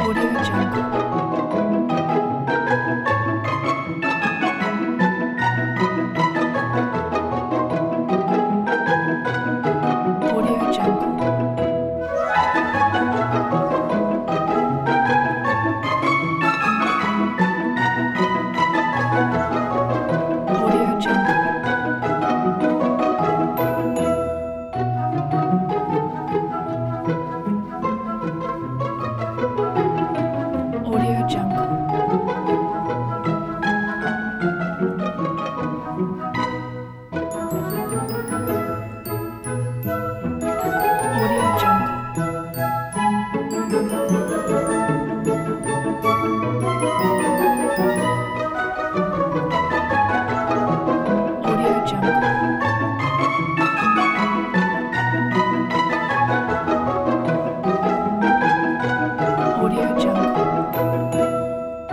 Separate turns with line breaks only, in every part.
Audio Jungle. Audio Jungle. Audio Jungle. Audio Jungle. Audio Jungle. Audio Jungle. Audio Jungle.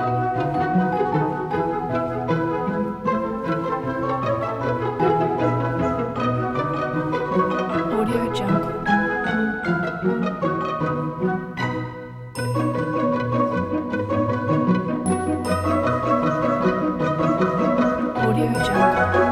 Audio Jungle. Audio Jungle.